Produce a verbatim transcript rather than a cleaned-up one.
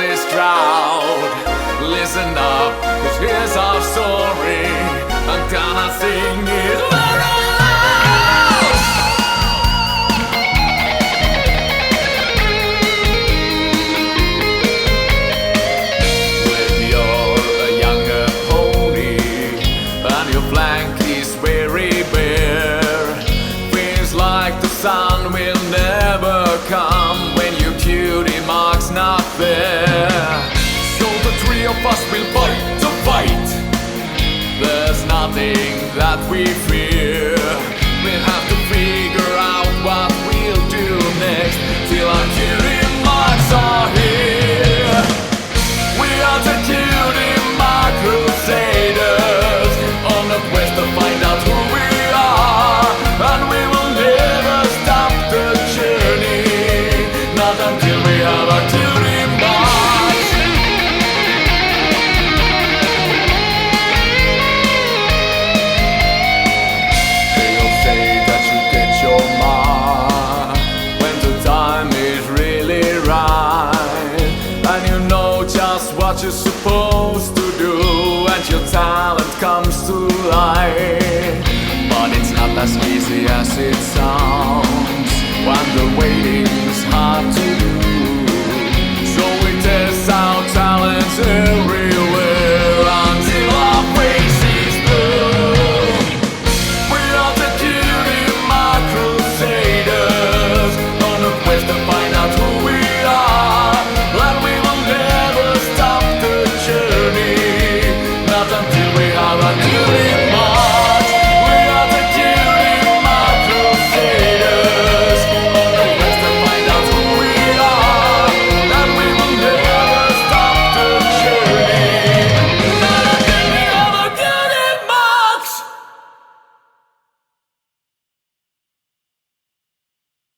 this crowd. Listen up, 'cause here's our story. I'm gonna sing it loud. With your younger pony and your flank is very bare, feels like the sun will never come when your cutie mark's not there. So the three of us will fight to fight. There's nothing that we fear. We'll have to figure out what we'll do next till our cutie marks are here. We are the cutie mark crusaders on a quest to find out who we are, and we will never stop the journey, not until we have our cutie mark. They'll say that you get your mark when the time is really right, and you know just what you're supposed to do, and your talent comes to light. But it's not as easy as it sounds when the waiting's hard to